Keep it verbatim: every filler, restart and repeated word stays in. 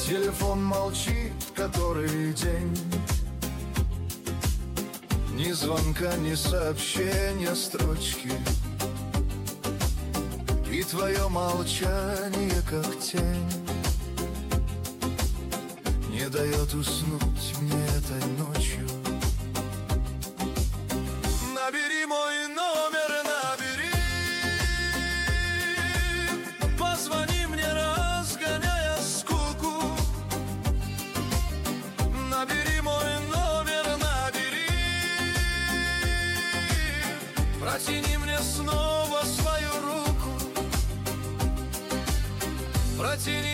Телефон молчит который день. Ни звонка, ни сообщения, строчки. И твое молчание, как тень, не дает уснуть мне этой ночью. Набери мой номер, набери. Позвони мне, разгоняя скуку. Набери мой номер, набери. Протяни мне снова свою руку. Протяни